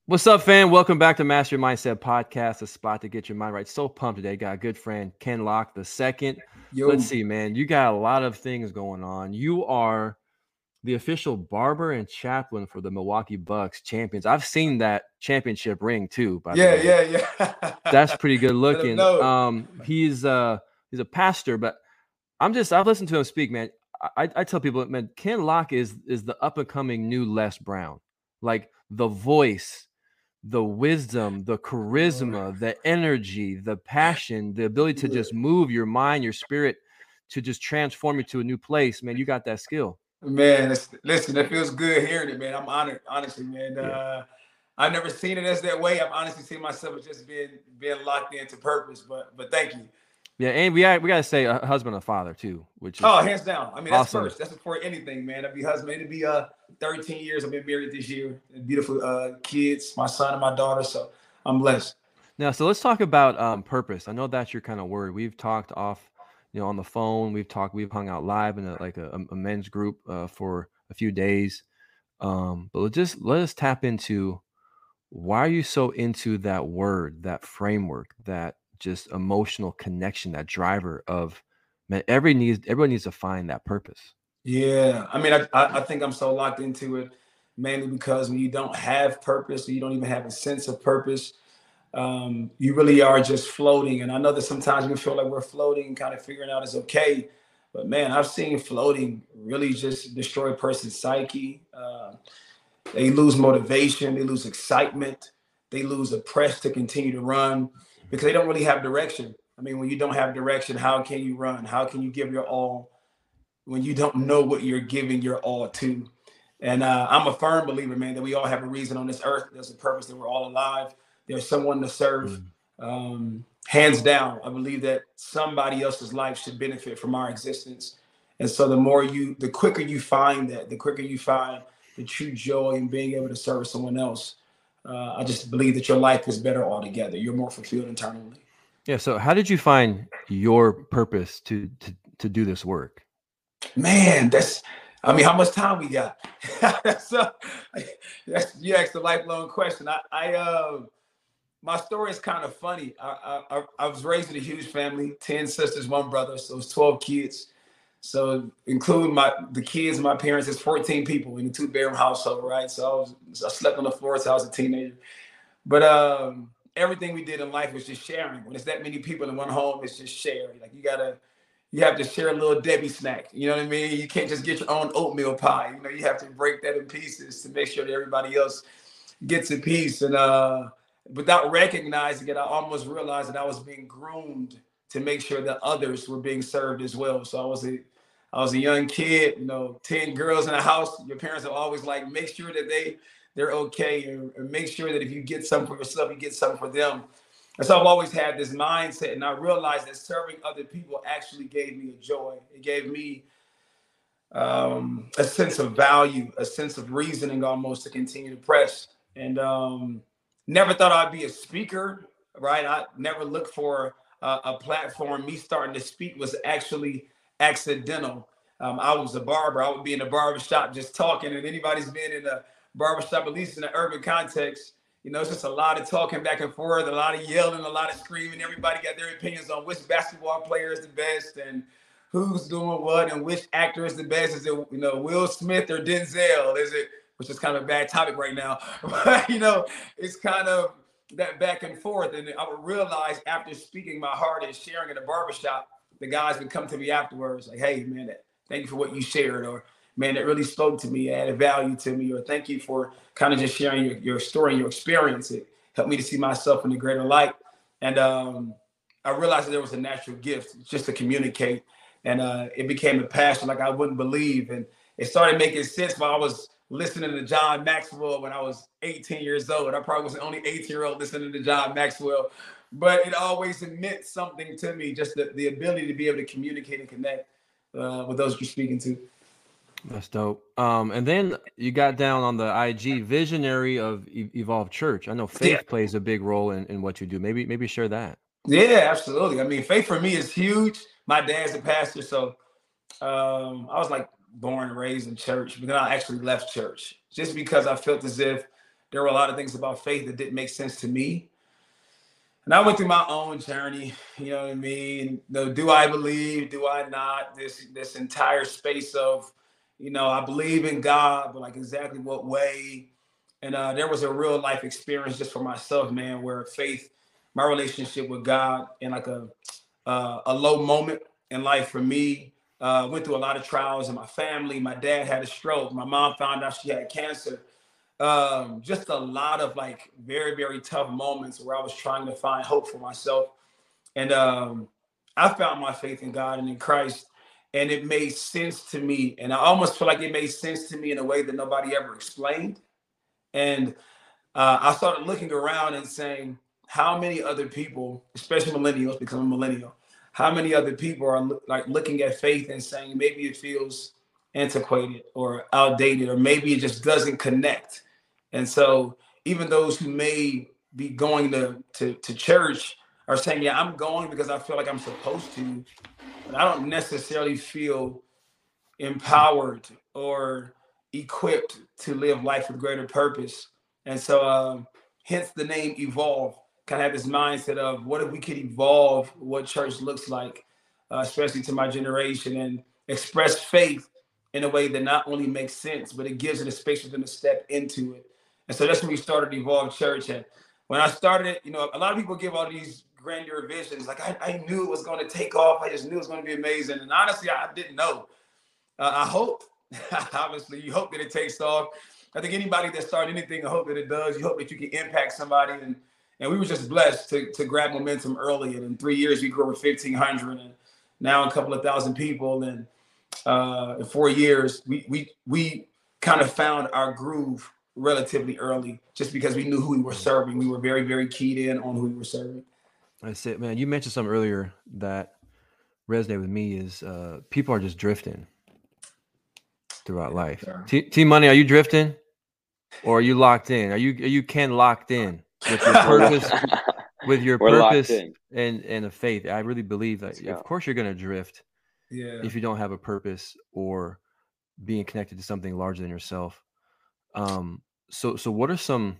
What's up, fam? Welcome back to Master Your Mindset Podcast, a spot to get your mind right. So pumped today. Got a good friend, Ken Locke the second. Let's Yo, see, man. You got a lot of things going on. You are the official barber and chaplain for the Milwaukee Bucks champions. I've seen that championship ring too, by the yeah, way. yeah, yeah. That's pretty good Let him looking. know. He's a pastor, but I've listened to him speak, man. I tell people, man, Ken Locke is the up and coming new Les Brown. Like the voice, the wisdom, the Uh, charisma, the energy, the passion, the ability to yeah. just move your mind, your spirit to just transform you to a new place, man. You got that skill. Man, listen, it feels good hearing it, man. I'm honored, honestly, man. Yeah. I've never seen it as that way. I've honestly seen myself as just being locked into purpose. But thank you. Yeah. And we gotta say a husband and father too, which Oh, is hands down. I mean, that's awesome. first. That's before anything, man. I'd be husband. It'd be 13 years. I've been married this year. Beautiful kids, my son and my daughter. So I'm blessed. Now, so let's talk about purpose. I know that's your kind of word. We've talked off, on the phone. We've hung out live in a men's group for a few days. But let us tap into why are you so into that word, that framework, that just emotional connection, that driver of man. Everyone needs to find that purpose. Yeah, I mean, I think I'm so locked into it mainly because when you don't have purpose, or you don't even have a sense of purpose, you really are just floating. And I know that sometimes we feel like we're floating, kind of figuring out is okay. But man, I've seen floating really just destroy a person's psyche. They lose motivation, they lose excitement, they lose a press to continue to run because they don't really have direction. I mean, when you don't have direction, how can you run? How can you give your all when you don't know what you're giving your all to? And I'm a firm believer, man, that we all have a reason on this earth. There's a purpose that we're all alive. There's someone to serve. Mm. Hands down, I believe that somebody else's life should benefit from our existence. And so the quicker you find that, the quicker you find the true joy in being able to serve someone else. I just believe that your life is better altogether. You're more fulfilled internally. Yeah. So, how did you find your purpose to do this work? Man, I mean, how much time we got? so, you asked a lifelong question. My story is kind of funny. I was raised in a huge family, 10 sisters, one brother, so it's 12 kids. So including the kids, my parents, it's 14 people in a two-bedroom household, right? I slept on the floor since I was a teenager. But everything we did in life was just sharing. When it's that many people in one home, it's just sharing. Like you have to share a little Debbie snack. You know what I mean? You can't just get your own oatmeal pie. You know, you have to break that in pieces to make sure that everybody else gets a piece. And without recognizing it, I almost realized that I was being groomed to make sure that others were being served as well. So I was a young kid, 10 girls in the house. Your parents are always like, make sure that they're okay, and make sure that if you get something for yourself, you get something for them. And so I've always had this mindset, and I realized that serving other people actually gave me a joy. It gave me a sense of value, a sense of reasoning almost to continue to press. And never thought I'd be a speaker, right? I never looked for a platform. Me starting to speak was actually accidental. I was a barber. I would be in a barber shop just talking, and anybody's been in a barber shop, at least in an urban context, it's just a lot of talking back and forth, a lot of yelling, a lot of screaming. Everybody got their opinions on which basketball player is the best and who's doing what and which actor is the best. Is it, Will Smith or Denzel? Is it, which is kind of a bad topic right now, but it's kind of that back and forth. And I would realize after speaking my heart and sharing in a barbershop, the guys would come to me afterwards like, hey, man, thank you for what you shared. Or, man, that really spoke to me, added value to me. Or thank you for kind of just sharing your story and your experience. It helped me to see myself in a greater light. And I realized that there was a natural gift just to communicate. And it became a passion like I wouldn't believe. And it started making sense while I was listening to John Maxwell when I was 18 years old. I probably was the only 18-year-old listening to John Maxwell. But it always meant something to me, just the ability to be able to communicate and connect with those you're speaking to. That's dope. And then you got down on the IG visionary of Evolve Church. I know Yeah. faith plays a big role in what you do. Maybe share that. Yeah, absolutely. I mean, faith for me is huge. My dad's a pastor, so I was like born and raised in church, but then I actually left church just because I felt as if there were a lot of things about faith that didn't make sense to me. And I went through my own journey, you know what I mean? Do I believe? Do I not? This entire space of, I believe in God, but like exactly what way? And there was a real life experience just for myself, man, where faith, my relationship with God, in like a low moment in life for me. Went through a lot of trials in my family. My dad had a stroke. My mom found out she had cancer. Just a lot of like very, very tough moments where I was trying to find hope for myself. And I found my faith in God and in Christ, and it made sense to me. And I almost feel like it made sense to me in a way that nobody ever explained. And I started looking around and saying, how many other people, especially millennials, because I'm a millennial, how many other people are like looking at faith and saying maybe it feels antiquated or outdated, or maybe it just doesn't connect. And so even those who may be going to church are saying, yeah, I'm going because I feel like I'm supposed to, but I don't necessarily feel empowered or equipped to live life with greater purpose. And so hence the name Evolve. Kind of have this mindset of what if we could evolve what church looks like, especially to my generation, and express faith in a way that not only makes sense, but it gives it a space for them to step into it. And so that's when we started Evolve Church. And when I started it, a lot of people give all these grandeur visions. Like I knew it was going to take off. I just knew it was going to be amazing. And honestly, I didn't know. I hope, obviously, you hope that it takes off. I think anybody that starts anything, I hope that it does. You hope that you can impact somebody. And we were just blessed to grab momentum early. And in 3 years, we grew over 1,500, and now a couple of thousand people. And in 4 years, we kind of found our groove relatively early, just because we knew who we were serving. We were very, very keyed in on who we were serving. That's it, man. You mentioned something earlier that resonated with me is people are just drifting throughout life. T Money, are you drifting, or are you locked in? Are you Ken locked in with your purpose, with your purpose and a faith? I really believe that of course you're gonna drift if you don't have a purpose or being connected to something larger than yourself. So what are some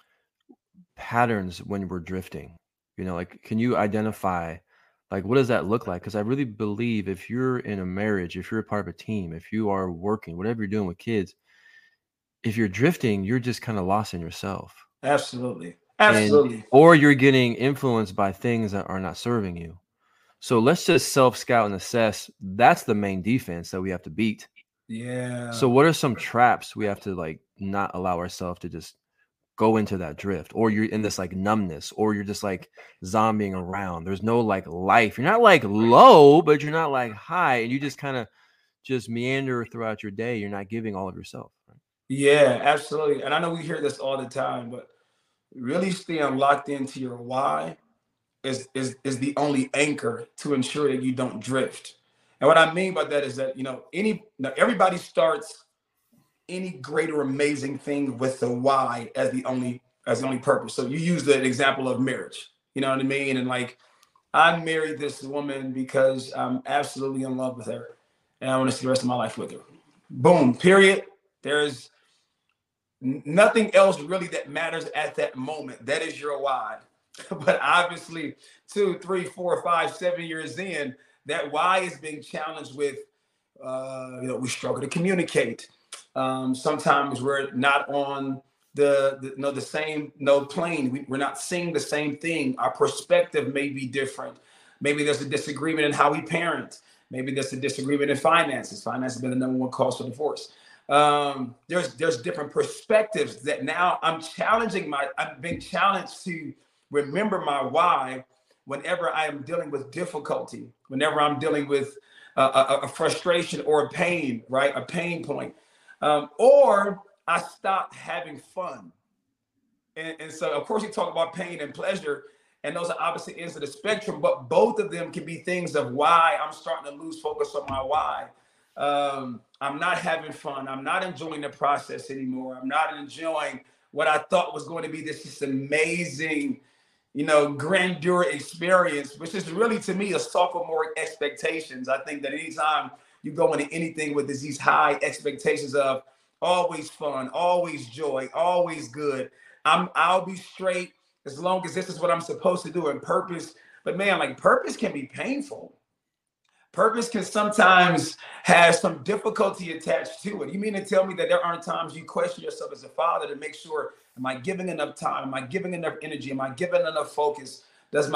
patterns when we're drifting? Like, can you identify, like, what does that look like? Because I really believe if you're in a marriage, if you're a part of a team, if you are working, whatever you're doing with kids, if you're drifting, you're just kind of lost in yourself. Absolutely. Or you're getting influenced by things that are not serving you. So let's just self-scout and assess. That's the main defense that we have to beat. Yeah. So what are some traps we have to like not allow ourselves to just go into that drift, or you're in this like numbness, or you're just like zombieing around? There's no like life. You're not like low, but you're not like high, and you just kind of just meander throughout your day. You're not giving all of yourself. Right? Yeah, absolutely. And I know we hear this all the time, but really staying locked into your why is the only anchor to ensure that you don't drift. And what I mean by that is that everybody starts any great or amazing thing with the why as the only purpose. So you use the example of marriage, you know what I mean? And like, I married this woman because I'm absolutely in love with her and I want to see the rest of my life with her. Boom, period. There's nothing else really that matters at that moment. That is your why. But obviously 2, 3, 4, 5, 7 years in, that why is being challenged with, we struggle to communicate. Sometimes we're not on the same plane. We're not seeing the same thing. Our perspective may be different. Maybe there's a disagreement in how we parent. Maybe there's a disagreement in finances. Finance has been the number one cause for divorce. There's different perspectives that now I'm being challenged to remember my why whenever I am dealing with difficulty, whenever I'm dealing with a frustration or a pain, right? A pain point. Or I stopped having fun. And so, of course, you talk about pain and pleasure, and those are opposite ends of the spectrum, but both of them can be things of why I'm starting to lose focus on my why. I'm not having fun. I'm not enjoying the process anymore. I'm not enjoying what I thought was going to be this amazing, grandeur experience, which is really, to me, a sophomore expectations. I think that anytime you go into anything with these high expectations of, always fun, always joy, always good. I'll be straight as long as this is what I'm supposed to do, and purpose. But man, like purpose can be painful. Purpose can sometimes have some difficulty attached to it. You mean to tell me that there aren't times you question yourself as a father to make sure, am I giving enough time? Am I giving enough energy? Am I giving enough focus? Does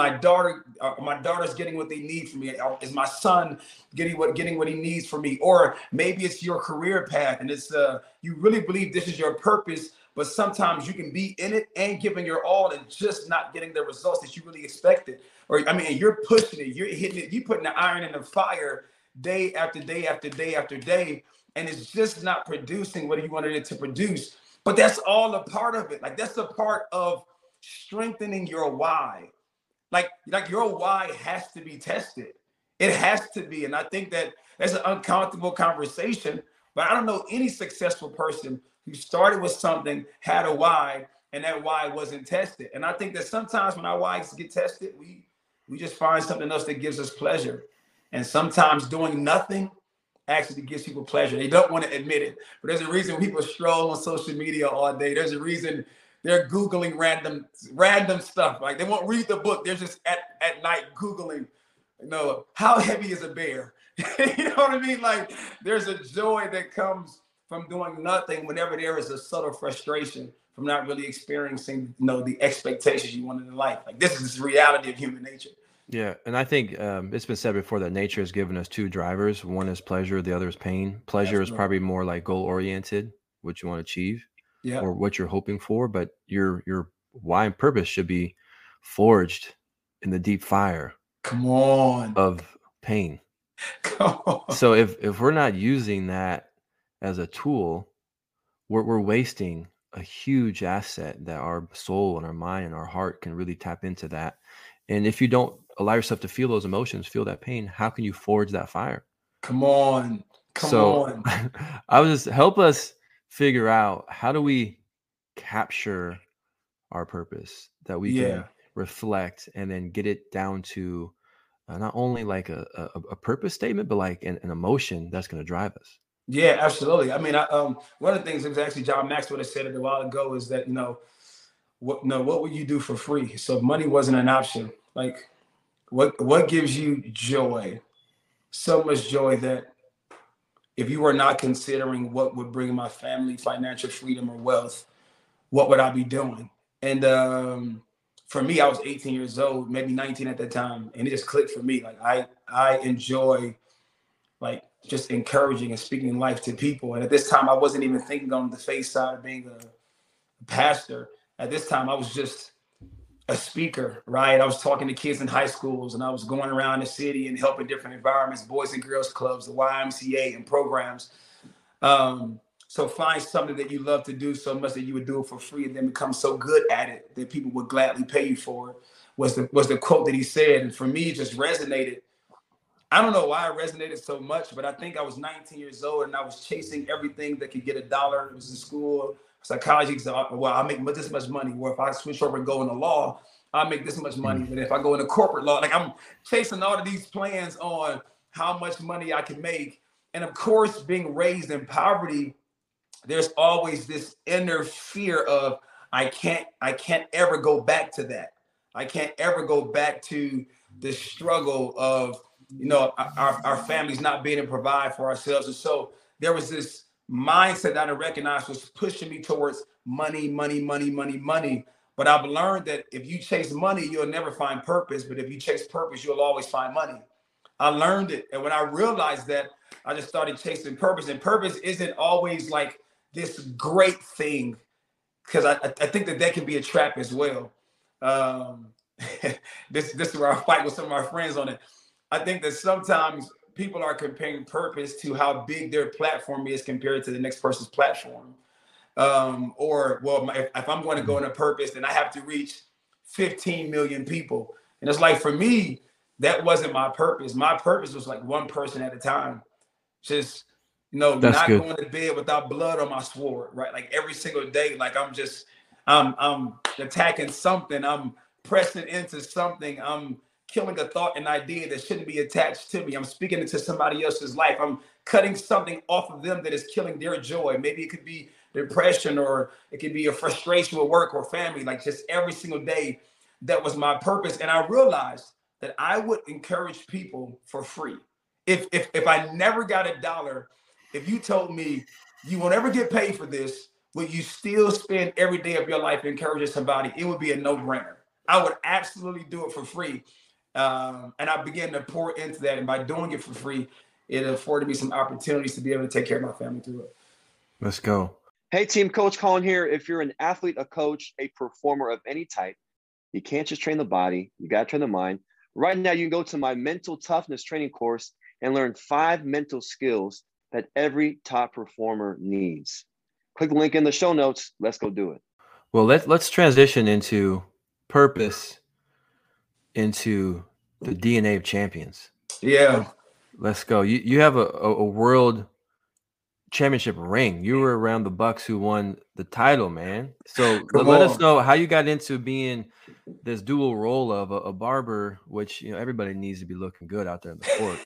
my daughter's getting what they need from me? Or is my son getting what he needs from me? Or maybe it's your career path and it's you really believe this is your purpose, but sometimes you can be in it and giving your all and just not getting the results that you really expected. Or I mean, you're pushing it, you're hitting it, you're putting the iron in the fire day after day after day after day, and it's just not producing what you wanted it to produce. But that's all a part of it. Like that's a part of strengthening your why. Like your why has to be tested. It has to be. And I think that that's an uncomfortable conversation. But I don't know any successful person who started with something, had a why, and that why wasn't tested. And I think that sometimes when our whys get tested, we just find something else that gives us pleasure. And sometimes doing nothing actually gives people pleasure. They don't want to admit it, but there's a reason people stroll on social media all day. There's a reason they're Googling random stuff. Like they won't read the book. They're just at night Googling, how heavy is a bear? You know what I mean? Like there's a joy that comes from doing nothing whenever there is a subtle frustration from not really experiencing, the expectations you wanted in life. Like this is the reality of human nature. Yeah, and I think it's been said before that nature has given us two drivers. One is pleasure, the other is pain. Pleasure is probably more like goal oriented, what you want to achieve, or what you're hoping for. But your why and purpose should be forged in the deep fire. Come on. Of pain. Come on. So if we're not using that as a tool, we're wasting a huge asset that our soul and our mind and our heart can really tap into that. And if you don't allow yourself to feel those emotions, feel that pain, how can you forge that fire? Come on. Come on. I would just help us figure out, how do we capture our purpose that we can reflect and then get it down to not only like a purpose statement, but like an emotion that's going to drive us. Yeah, absolutely. I mean, one of the things that was actually John Maxwell that said it a while ago is that, what would you do for free? So if money wasn't an option, like what gives you joy? So much joy that if you were not considering what would bring my family financial freedom or wealth, what would I be doing? And for me, I was 18 years old, maybe 19 at that time, and it just clicked for me. Like I enjoy like just encouraging and speaking life to people. And at this time, I wasn't even thinking on the face side of being a pastor. At this time, I was just a speaker, right? I was talking to kids in high schools, and I was going around the city and helping different environments, boys and girls clubs, the YMCA and programs. So find something that you love to do so much that you would do it for free and then become so good at it that people would gladly pay you for it, was the quote that he said. And for me, it just resonated. I don't know why it resonated so much, but I think I was 19 years old and I was chasing everything that could get $1. It was in school, psychology. So, well, I'll make this much money. Or if I switch over and go into law, I'll make this much money. But if I go into corporate law, like I'm chasing all of these plans on how much money I can make. And of course, being raised in poverty, there's always this inner fear of I can't ever go back to that. I can't ever go back to the struggle of our families not being able to provide for ourselves. And so there was this mindset that I recognized was pushing me towards money. But I've learned that if you chase money, you'll never find purpose. But if you chase purpose, you'll always find money. I learned it. And when I realized that, I just started chasing purpose. And purpose isn't always like this great thing, because I think that can be a trap as well. This is where I fight with some of my friends on it. I think that sometimes people are comparing purpose to how big their platform is compared to the next person's platform. If I'm going to go into purpose, then I have to reach 15 million people. And it's like, for me, that wasn't my purpose. My purpose was like one person at a time. Just, not going to bed without blood on my sword, right? Like every single day, like I'm attacking something. I'm pressing into something. I'm killing a thought and idea that shouldn't be attached to me. I'm speaking into somebody else's life. I'm cutting something off of them that is killing their joy. Maybe it could be depression, or it could be a frustration with work or family. Like just every single day, that was my purpose. And I realized that I would encourage people for free. If I never got a dollar, if you told me you won't ever get paid for this, would you still spend every day of your life encouraging somebody? It would be a no-brainer. I would absolutely do it for free. And I began to pour into that. And by doing it for free, it afforded me some opportunities to be able to take care of my family through it. Let's go. Hey, team, Coach Colin here. If you're an athlete, a coach, a performer of any type, you can't just train the body. You got to train the mind. Right now, you can go to my mental toughness training course and learn 5 mental skills that every top performer needs. Click the link in the show notes. Let's go do it. Well, let's transition into purpose, into the DNA of champions. Yeah. Let's go. You have a world championship ring. You were around the Bucks who won the title, man. So let us know how you got into being this dual role of a barber, which everybody needs to be looking good out there in the court.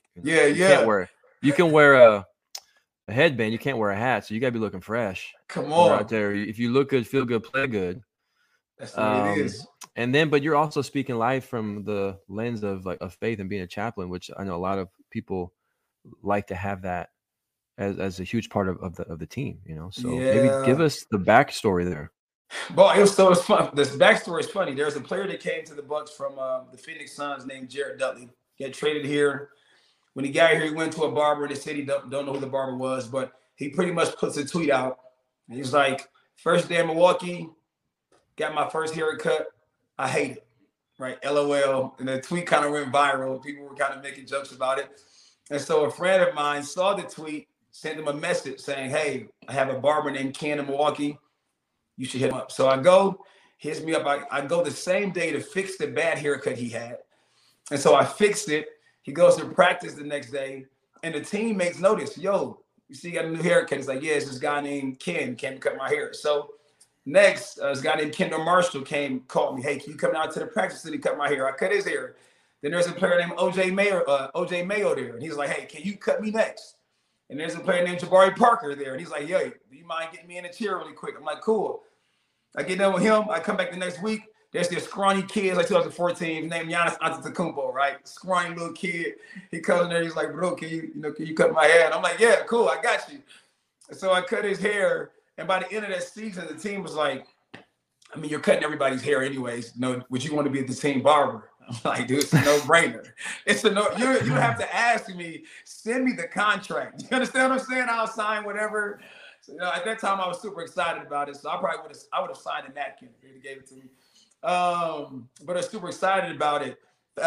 You can wear a headband, you can't wear a hat, so you gotta be looking fresh. Come on, out there. If you look good, feel good, play good. That's what it is. And then, but you're also speaking life from the lens of faith and being a chaplain, which I know a lot of people like to have that as a huge part of the team. So maybe give us the backstory there. Well, it was fun. This backstory is funny. There's a player that came to the Bucks from the Phoenix Suns named Jared Dudley. He got traded here. When he got here, he went to a barber in the city. Don't know who the barber was, but he pretty much puts a tweet out. And he's like, first day in Milwaukee, got my first haircut. I hate it, right? LOL. And the tweet kind of went viral. People were kind of making jokes about it. And so a friend of mine saw the tweet, sent him a message saying, hey, I have a barber named Ken in Milwaukee. You should hit him up. So I go, hits me up. I go the same day to fix the bad haircut he had. And so I fixed it. He goes to practice the next day, and the team makes notice. Yo, you see, you got a new haircut. He's like, yeah, it's this guy named Ken came to cut my hair. So next, this guy named Kendall Marshall called me. Hey, can you come out to the practice facility cut my hair? I cut his hair. Then there's a player named OJ Mayo there. And he's like, hey, can you cut me next? And there's a player named Jabari Parker there. And he's like, yo, do you mind getting me in a chair really quick? I'm like, cool. I get done with him. I come back the next week. There's this scrawny kid, like 2014, named Giannis Antetokounmpo, right? Scrawny little kid. He comes in there. He's like, bro, can you cut my hair? And I'm like, yeah, cool. I got you. So I cut his hair. And by the end of that season, the team was like, I mean, you're cutting everybody's hair anyways. Would you want to be the team barber? I'm like, dude, it's a no-brainer. It's a no. You have to ask me. Send me the contract. You understand what I'm saying? I'll sign whatever. So, at that time, I was super excited about it. So I would have signed a napkin if they gave it to me. But I'm super excited about it.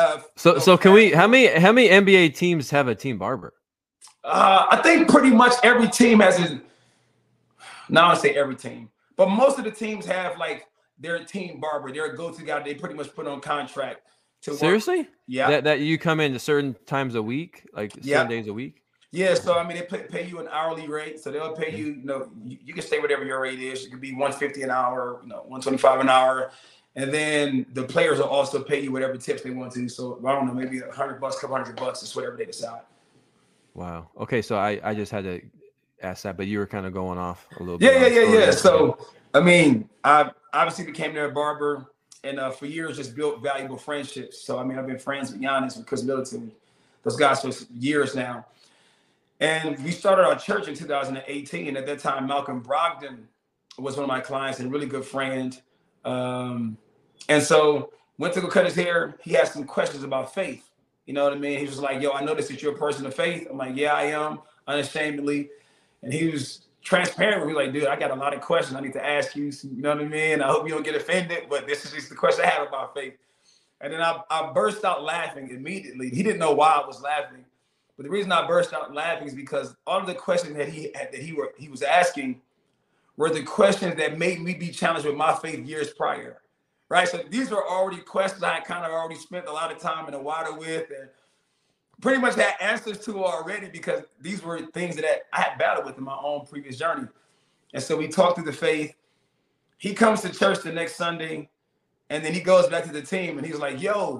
So can we? How many NBA teams have a team barber? I think pretty much every team has a. Now I say every team, but most of the teams have like their team barber. They're a go-to guy. They pretty much put on contract to work. Seriously? Yeah. That you come in certain times a week, like certain days a week. Yeah. So I mean, they pay you an hourly rate. So they'll pay you. You can stay whatever your rate is. It could be $150 an hour. $125 an hour. And then the players will also pay you whatever tips they want to. So I don't know, maybe $100, couple $100. It's whatever they decide. Wow. Okay, so I just had to ask that, but you were kind of going off a little bit. Yeah. So I mean, I obviously became their barber, and for years just built valuable friendships. So I mean, I've been friends with Giannis, with Chris Middleton, those guys for years now. And we started our church in 2018. At that time, Malcolm Brogdon was one of my clients and a really good friend. And so went to go cut his hair. He had some questions about faith. You know what I mean? He was like, yo, I noticed that you're a person of faith. I'm like, yeah, I am, unashamedly. And he was transparent with me, like, dude, I got a lot of questions I need to ask you. You know what I mean? I hope you don't get offended, but this is just the question I have about faith. And then I burst out laughing immediately. He didn't know why I was laughing. But the reason I burst out laughing is because all of the questions that he was asking were the questions that made me be challenged with my faith years prior, right? So these were already questions I kind of already spent a lot of time in the water with, and pretty much had answers to already, because these were things that I had battled with in my own previous journey. And so we talked through the faith. He comes to church the next Sunday, and then he goes back to the team, and he's like, yo,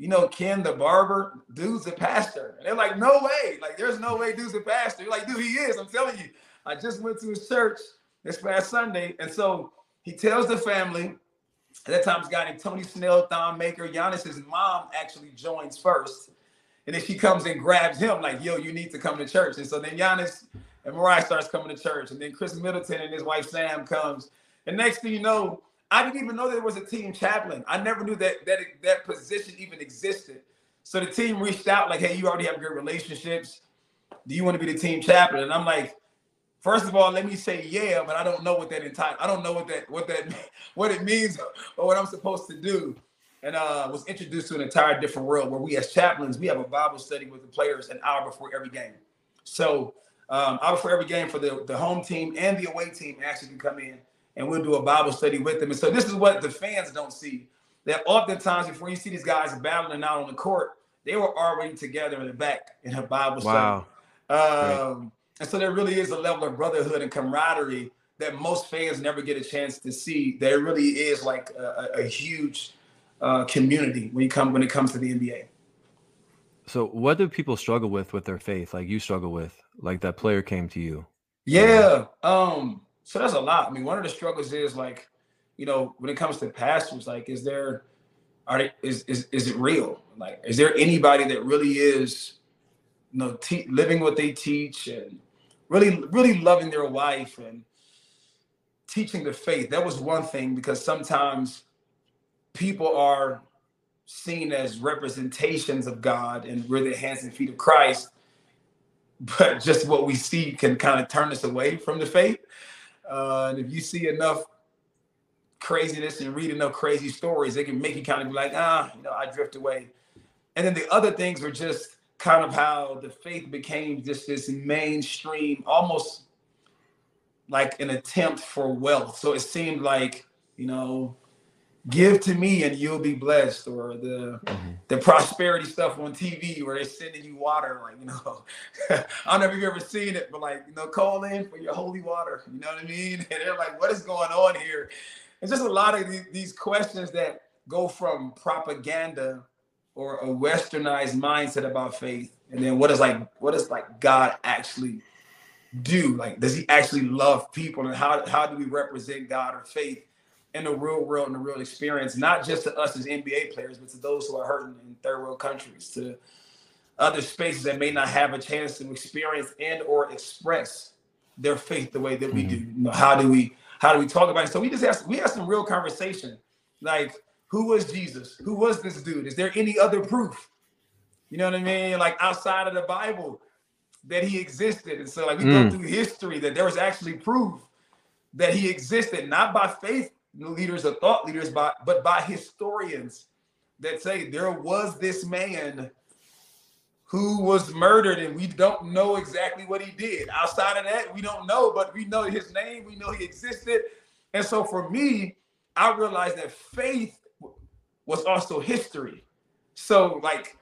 you know, Ken the barber, dude's a pastor. And they're like, no way. Like, there's no way dude's a pastor. You're like, dude, he is. I'm telling you. I just went to his church this past Sunday. And so he tells the family, at that time, this guy named Tony Snell, Thon Maker, Giannis's mom actually joins first. And then she comes and grabs him like, yo, you need to come to church. And so then Giannis and Mariah starts coming to church. And then Chris Middleton and his wife Sam comes. And next thing you know, I didn't even know there was a team chaplain. I never knew that position even existed. So the team reached out like, hey, you already have good relationships. Do you want to be the team chaplain? And I'm like, first of all, let me say yeah, but I don't know what that I don't know what it means or what I'm supposed to do. And was introduced to an entire different world where we as chaplains, we have a Bible study with the players an hour before every game. So hour before every game for the home team and the away team actually can come in and we'll do a Bible study with them. And so this is what the fans don't see, that oftentimes before you see these guys battling out on the court, they were already together in the back in a Bible study. Wow. And so there really is a level of brotherhood and camaraderie that most fans never get a chance to see. There really is like a huge community when it comes to the NBA. So what do people struggle with their faith? Like you struggle with, like that player came to you. Yeah. So that's a lot. I mean, one of the struggles is like, you know, when it comes to pastors, like, is it real? Like, is there anybody that really is, you know, living what they teach and really loving their wife and teaching the faith? That was one thing, because sometimes people are seen as representations of God and we're the hands and feet of Christ, but just what we see can kind of turn us away from the faith. And if you see enough craziness and read enough crazy stories, they can make you kind of be like, you know, I drift away. And then the other things were just kind of how the faith became just this mainstream, almost like an attempt for wealth. So it seemed like, you know, give to me and you'll be blessed, or the prosperity stuff on TV where they're sending you water, like, you know, I don't know if you've ever seen it, but like, you know, call in for your holy water, you know what I mean? And they're like, what is going on here? It's just a lot of these questions that go from propaganda or a westernized mindset about faith, and then what does God actually do? Like, does he actually love people, and how do we represent God or faith in the real world and the real experience, not just to us as NBA players, but to those who are hurting in third world countries, to other spaces that may not have a chance to experience and or express their faith the way that we do. You know, how do we talk about it? So we had some real conversation, like, who was Jesus? Who was this dude? Is there any other proof? You know what I mean? Like, outside of the Bible that he existed. And so like we go through history that there was actually proof that he existed, not by faith leaders or thought leaders, but by historians that say there was this man who was murdered and we don't know exactly what he did. Outside of that, we don't know, but we know his name, we know he existed. And so for me, I realized that faith was also history. So like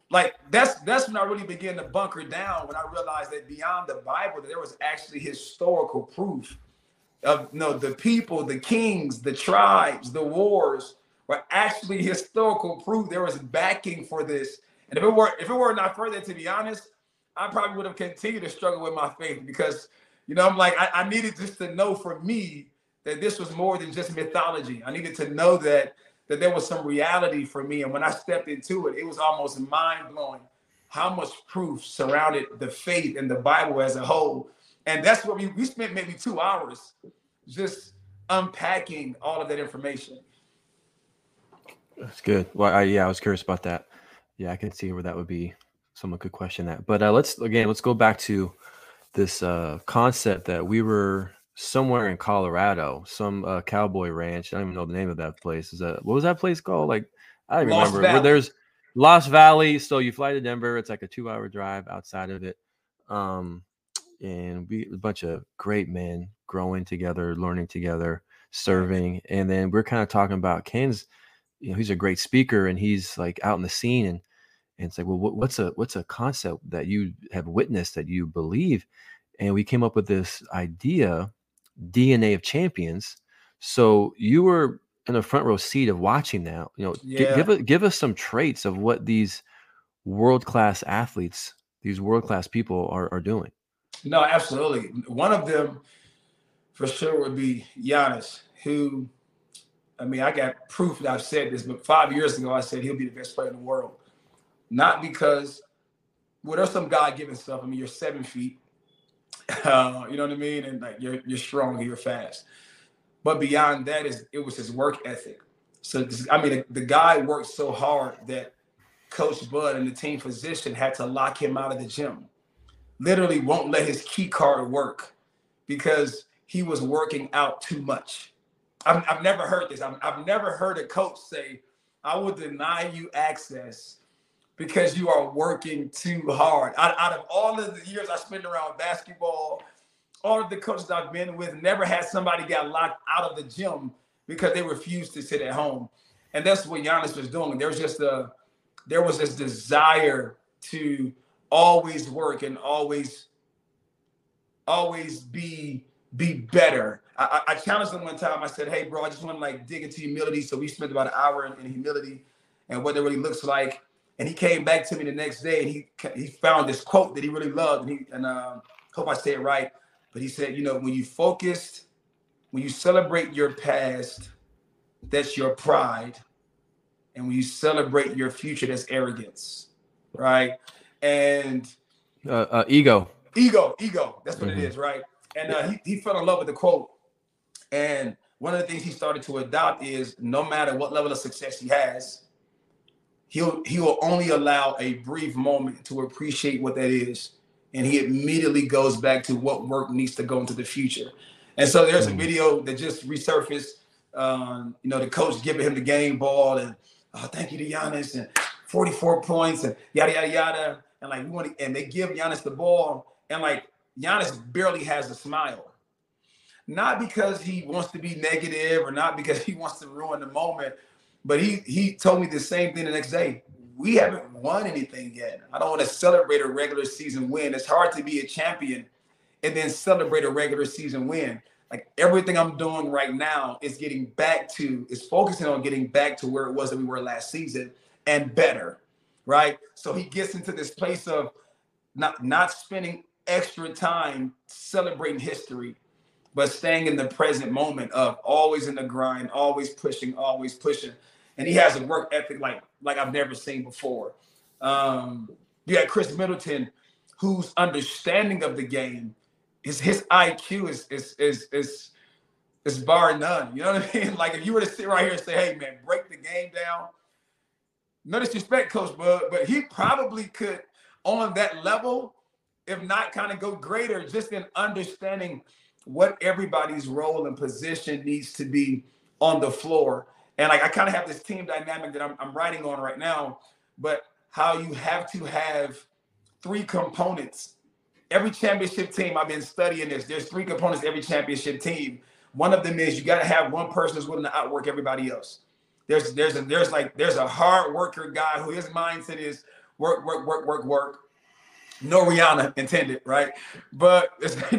that's when I really began to bunker down, when I realized that beyond the Bible, that there was actually historical proof of, you know, the people, the kings, the tribes, the wars were actually historical proof. There was backing for this. And if it were not for that, to be honest, I probably would have continued to struggle with my faith, because, you know, I'm like, I needed just to know for me that this was more than just mythology. I needed to know that there was some reality for me. And when I stepped into it, it was almost mind-blowing how much proof surrounded the faith and the Bible as a whole. And that's what we spent maybe 2 hours just unpacking all of that information. That's good. Well, I was curious about that. Yeah, I can see where that would be. Someone could question that. But let's go back to this concept that we were somewhere in Colorado, some cowboy ranch. I don't even know the name of that place. What was that place called? Like, I don't remember. Where there's Lost Valley. So you fly to Denver. It's like a 2-hour drive outside of it. And a bunch of great men growing together, learning together, serving. And then we're kind of talking about Ken's, you know, he's a great speaker and he's like out in the scene, and it's like, well, what's a concept that you have witnessed that you believe? And we came up with this idea, DNA of Champions. So you were in a front row seat of watching that. You know, Yeah. give us some traits of what these world-class athletes, these world-class people are doing. No, absolutely. One of them for sure would be Giannis, who, I mean, I got proof that I've said this, but 5 years ago I said he'll be the best player in the world. Not because, well, there's some God-given stuff. I mean, you're 7 feet, you know what I mean, and like you're strong, you're fast. But beyond that, it was his work ethic. So I mean, the guy worked so hard that Coach Bud and the team physician had to lock him out of the gym. Literally won't let his key card work because he was working out too much. I've never heard this. I've never heard a coach say, I will deny you access because you are working too hard. Out of all of the years I spent around basketball, all of the coaches I've been with, never had somebody get locked out of the gym because they refused to sit at home. And that's what Giannis was doing. There was this desire to always work and always be better. I challenged him one time. I said, hey, bro, I just want to like dig into humility. So we spent about an hour in humility and what it really looks like. And he came back to me the next day and he found this quote that he really loved. And hope I say it right. But he said, you know, when you celebrate your past, that's your pride. And when you celebrate your future, that's arrogance, right? And ego. That's what it is, right? And he fell in love with the quote. And one of the things he started to adopt is no matter what level of success he has, he will only allow a brief moment to appreciate what that is. And he immediately goes back to what work needs to go into the future. And so there's a video that just resurfaced, you know, the coach giving him the game ball and thank you to Giannis and 44 points and yada, yada, yada. And like, and they give Giannis the ball and like Giannis barely has a smile. Not because he wants to be negative or not because he wants to ruin the moment, but he told me the same thing the next day. We haven't won anything yet. I don't want to celebrate a regular season win. It's hard to be a champion and then celebrate a regular season win. Like everything I'm doing right now is focusing on getting back to where it was that we were last season and better, right? So he gets into this place of not spending extra time celebrating history, but staying in the present moment of always in the grind, always pushing. And he has a work ethic like I've never seen before. You got Chris Middleton, whose understanding of the game his IQ is bar none. You know what I mean? Like if you were to sit right here and say, hey man, break the game down. No disrespect, Coach Bud, but he probably could on that level, if not kind of go greater, just in understanding what everybody's role and position needs to be on the floor. And like I kind of have this team dynamic that I'm writing on right now, but how you have to have 3 components. Every championship team, I've been studying this. There's 3 components to every championship team. One of them is you got to have one person who's willing to outwork everybody else. There's a hard worker guy who his mindset is work. No Rihanna intended, right? But it's work.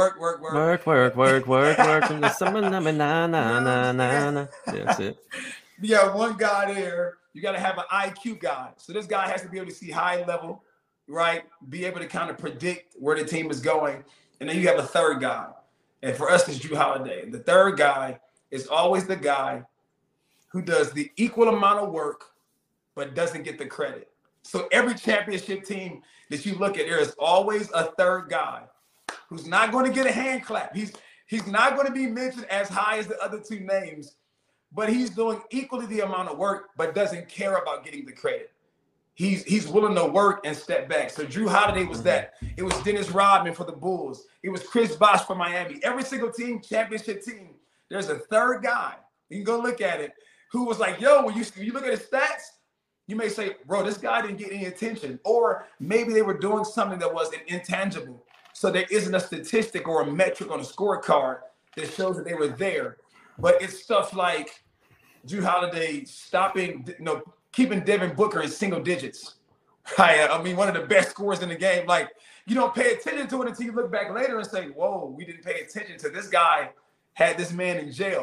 That's it. You got one guy there. You got to have an IQ guy. So this guy has to be able to see high level, right? Be able to kind of predict where the team is going. And then you have a third guy. And for us, it's Jrue Holiday. The third guy is always the guy who does the equal amount of work, but doesn't get the credit. So every championship team that you look at, there is always a third guy who's not going to get a hand clap. He's not going to be mentioned as high as the other 2 names, but he's doing equally the amount of work, but doesn't care about getting the credit. He's willing to work and step back. So Jrue Holiday was that. It was Dennis Rodman for the Bulls. It was Chris Bosh for Miami. Every single team, championship team, there's a third guy. You can go look at it, who was like, yo, when you look at his stats, you may say, bro, this guy didn't get any attention. Or maybe they were doing something that was intangible. So there isn't a statistic or a metric on a scorecard that shows that they were there. But it's stuff like Jrue Holiday keeping Devin Booker in single digits. Right? I mean, one of the best scorers in the game. Like, you don't pay attention to it until you look back later and say, whoa, we didn't pay attention to this guy had this man in jail.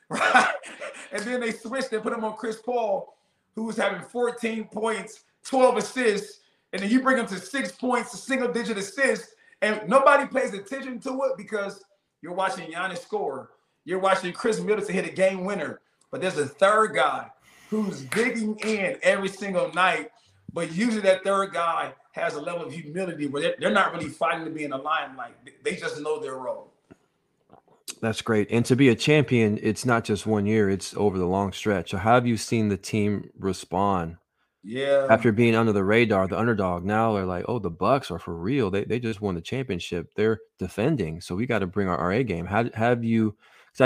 right? And then they switched and put him on Chris Paul, who was having 14 points, 12 assists, and then you bring him to 6 points, a single-digit assist, and nobody pays attention to it because you're watching Giannis score. You're watching Chris Middleton hit a game winner. But there's a third guy who's digging in every single night, but usually that third guy has a level of humility where they're not really fighting to be in the limelight. They just know their role. That's great. And to be a champion, it's not just 1 year, it's over the long stretch. So how have you seen the team respond? Yeah. After being under the radar, the underdog, now they're like, oh, the Bucks are for real. They just won the championship. They're defending. So we got to bring our A game. How have you, because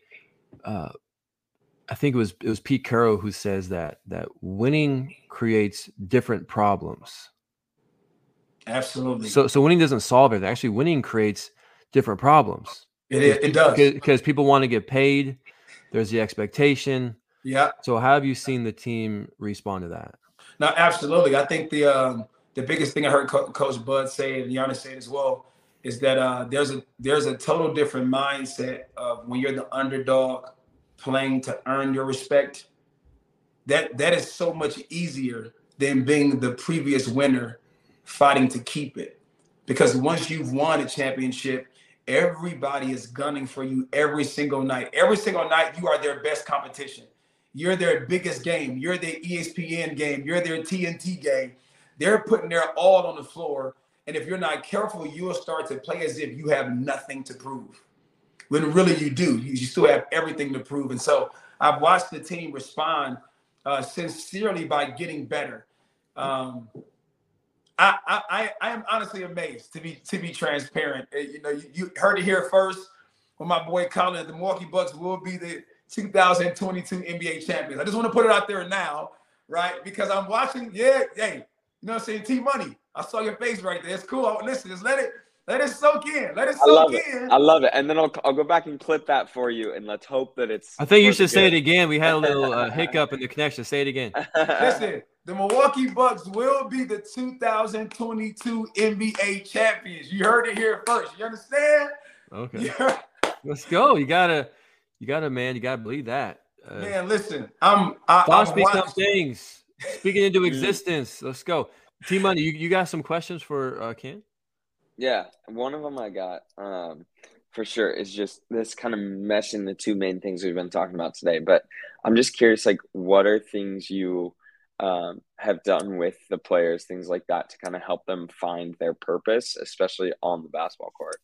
I think it was Pete Carroll who says that winning creates different problems. Absolutely. So winning doesn't solve it. Actually, winning creates different problems. It does. Because people want to get paid. There's the expectation. Yeah. So how have you seen the team respond to that? No, absolutely. I think the biggest thing I heard Coach Bud say, and Giannis say it as well, is that there's a total different mindset of when you're the underdog playing to earn your respect. That is so much easier than being the previous winner fighting to keep it. Because once you've won a championship, everybody is gunning for you every single night. Every single night, you are their best competition. You're their biggest game. You're their ESPN game. You're their TNT game. They're putting their all on the floor. And if you're not careful, you'll start to play as if you have nothing to prove. When really you do. You still have everything to prove. And so I've watched the team respond sincerely by getting better. I am honestly amazed, to be transparent. You know, you heard it here first from my boy Colin. The Milwaukee Bucks will be the 2022 NBA champions. I just want to put it out there now, right? Because I'm watching. Yeah, hey, you know what I'm saying? T-Money. I saw your face right there. It's cool. Listen, just let it soak in. Let it soak in. I love it. And then I'll go back and clip that for you, and let's hope that it's. I think you should say it again. We had a little hiccup in the connection. Say it again. Listen, the Milwaukee Bucks will be the 2022 NBA champions. You heard it here first. You understand? Okay. Let's go. You gotta, man. You gotta believe that. Man, listen. Thoughts become things. Speaking into existence. Let's go. T-Money, you got some questions for Ken? Yeah, one of them I got for sure is just this kind of meshing the two main things we've been talking about today. But I'm just curious, like, what are things you have done with the players, things like that, to kind of help them find their purpose, especially on the basketball court?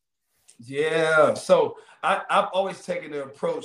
Yeah, so I've always taken the approach.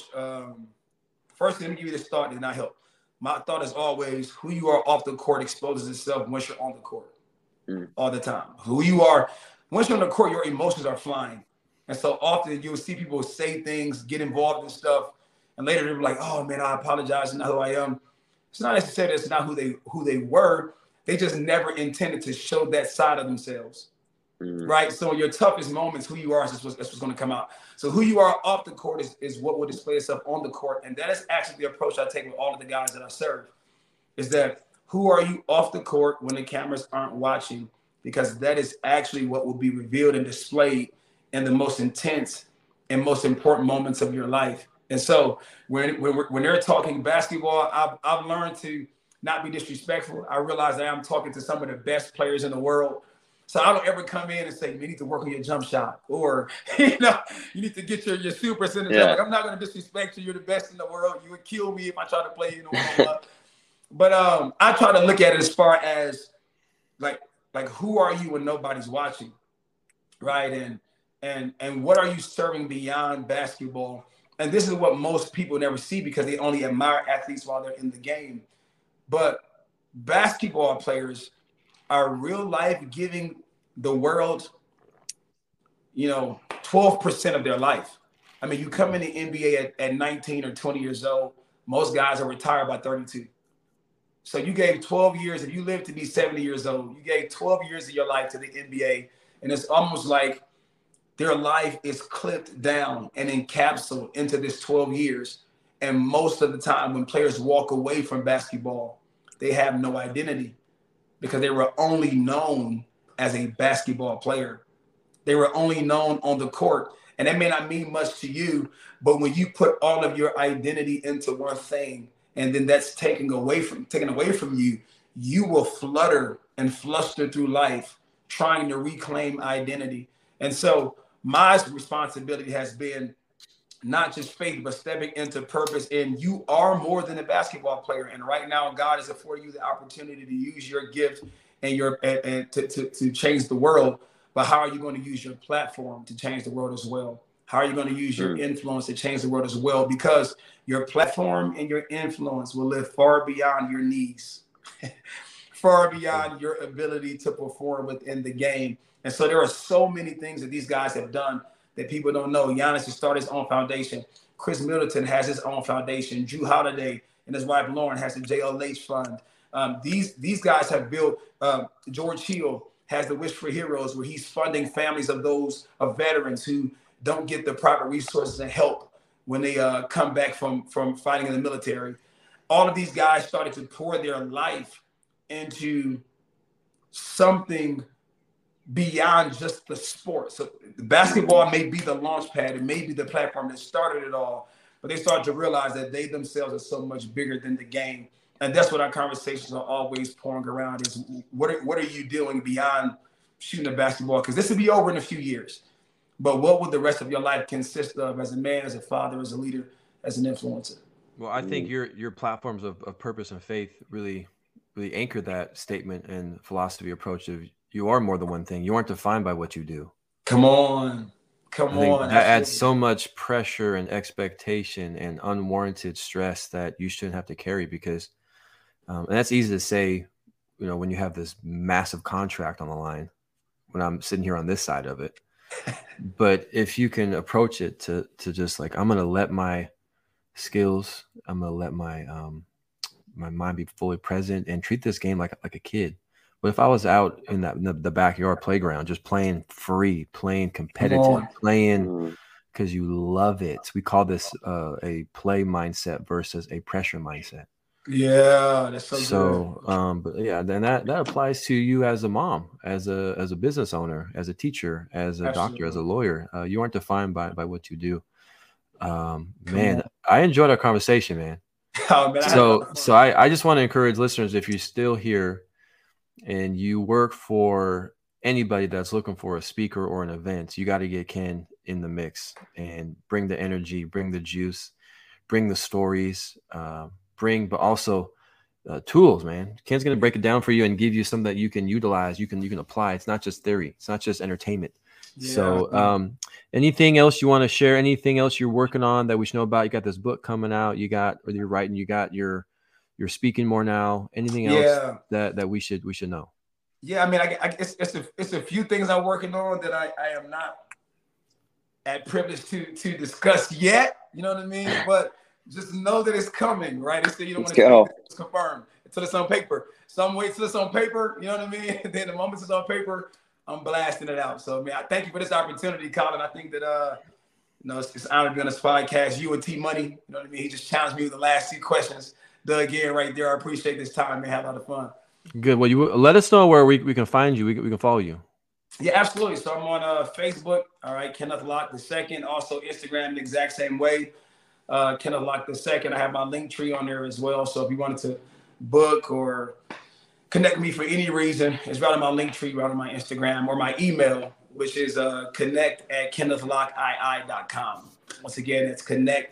First, let me give you this thought, and I help. My thought is always who you are off the court exposes itself once you're on the court all the time. Who you are, once you're on the court, your emotions are flying. And so often you'll see people say things, get involved in stuff, and later they're like, oh, man, I apologize. It's not who I am. It's not necessarily it's not who they were. They just never intended to show that side of themselves. Right? So your toughest moments, who you are, that's what's going to come out. So who you are off the court is what will display itself on the court. And that is actually the approach I take with all of the guys that I serve, is that who are you off the court when the cameras aren't watching? Because that is actually what will be revealed and displayed in the most intense and most important moments of your life. And so when they're talking basketball, I've learned to not be disrespectful. I realize that I'm talking to some of the best players in the world. So I don't ever come in and say, you need to work on your jump shot, or, you need to get your super center. Yeah. Like, I'm not going to disrespect you. You're the best in the world. You would kill me if I try to play you. But I try to look at it as far as like who are you when nobody's watching, right? And what are you serving beyond basketball? And this is what most people never see because they only admire athletes while they're in the game. But basketball players are real life giving the world, 12% of their life. I mean, you come in the NBA at 19 or 20 years old, most guys are retired by 32. So you gave 12 years, if you live to be 70 years old, you gave 12 years of your life to the NBA. And it's almost like their life is clipped down and encapsulated into this 12 years. And most of the time when players walk away from basketball, they have no identity, because they were only known as a basketball player. They were only known on the court And that may not mean much to you, but when you put all of your identity into one thing, and then that's taken away from you, you will flutter and fluster through life trying to reclaim identity. And so my responsibility has been not just faith, but stepping into purpose. And you are more than a basketball player. And right now, God is affording you the opportunity to use your gift and to change the world. But how are you going to use your platform to change the world as well? How are you going to use your influence to change the world as well? Because your platform and your influence will live far beyond your needs, far beyond your ability to perform within the game. And so there are so many things that these guys have done that people don't know. Giannis has started his own foundation. Chris Middleton has his own foundation. Drew Holiday and his wife Lauren has the JLH Fund. These guys have built. George Hill has the Wish for Heroes, where he's funding families of veterans who don't get the proper resources and help when they come back from fighting in the military. All of these guys started to pour their life into something beyond just the sport. So basketball may be the launch pad, it may be the platform that started it all, but they started to realize that they themselves are so much bigger than the game. And that's what our conversations are always pouring around is what are you doing beyond shooting a basketball? Because this will be over in a few years. But what would the rest of your life consist of as a man, as a father, as a leader, as an influencer? Well, I think your platforms of purpose and faith really anchor that statement and philosophy approach of you are more than one thing. You aren't defined by what you do. Come on. That adds so much pressure and expectation and unwarranted stress that you shouldn't have to carry because and that's easy to say, when you have this massive contract on the line, when I'm sitting here on this side of it. But if you can approach it to just like, I'm going to let my skills, I'm going to let my my mind be fully present and treat this game like a kid. But if I was out in the backyard playground, just playing free, playing competitive, playing because you love it. We call this a play mindset versus a pressure mindset. Yeah, that's so good. But yeah, then that applies to you as a mom, as a business owner, as a teacher, as a doctor, as a lawyer. You aren't defined by what you do. Man, I enjoyed our conversation, man. Oh, man, so I just want to encourage listeners, if you're still here and you work for anybody that's looking for a speaker or an event, you got to get Ken in the mix and bring the energy, bring the juice, bring the stories, but also tools, man. Ken's going to break it down for you and give you something that you can utilize, you can apply. It's not just theory. It's not just entertainment. Yeah. So anything else you want to share? Anything else you're working on that we should know about? You got this book coming out. You're writing. You got you're speaking more now. Anything else that we should know? Yeah, I mean, I guess it's a few things I'm working on that I am not at privilege to discuss yet. You know what I mean? But just know that it's coming, right? It's, you don't want to it's confirmed until it's on paper. Some wait till it's on paper. You know what I mean? And then the moment it's on paper, I'm blasting it out. So, I thank you for this opportunity, Colin. I think that, it's an honor to be on this podcast. You and T Money, you know what I mean? He just challenged me with the last 2 questions. Doug, again, right there. I appreciate this time, man. Have a lot of fun. Good. Well, you let us know where we can find you. We can follow you. Yeah, absolutely. So I'm on Facebook. All right, Kenneth Locke II. Also Instagram the exact same way. Kenneth Locke II. I have my link tree on there as well. So if you wanted to book or connect me for any reason, it's right on my link tree, right on my Instagram, or my email, which is connect@kennethlockii.com. Once again, it's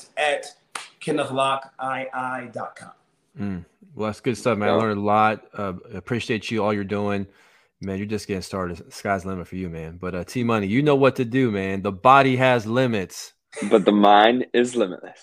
connect@kennethlockii.com. Well, that's good stuff, man. I learned a lot. Appreciate you, all you're doing. Man, you're just getting started. Sky's the limit for you, man. But T Money, you know what to do, man. The body has limits, but the mind is limitless.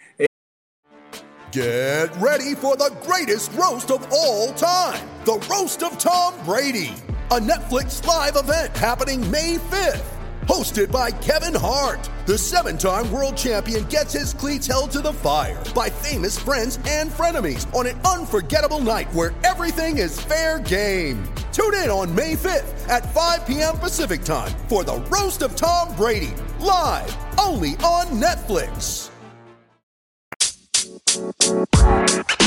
Get ready for the greatest roast of all time, the Roast of Tom Brady, a Netflix live event happening May 5th. Hosted by Kevin Hart, the 7-time world champion gets his cleats held to the fire by famous friends and frenemies on an unforgettable night where everything is fair game. Tune in on May 5th at 5 p.m. Pacific time for the Roast of Tom Brady, live only on Netflix.